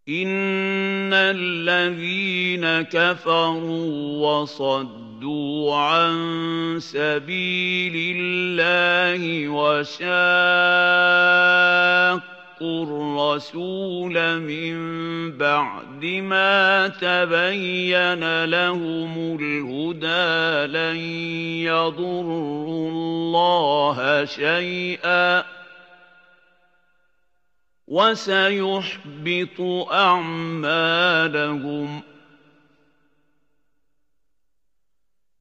إِنَّ الَّذِينَ كَفَرُوا وَصَدُّوا عَن سَبِيلِ اللَّهِ وَشَاقُّوا الرَّسُولَ مِن بَعْدِ مَا تَبَيَّنَ لَهُمُ الْهُدَىٰ لَن يَضُرُّوا اللَّهَ شَيْئًا وَسَيُحْبِطُ أَعْمَالَهُمْ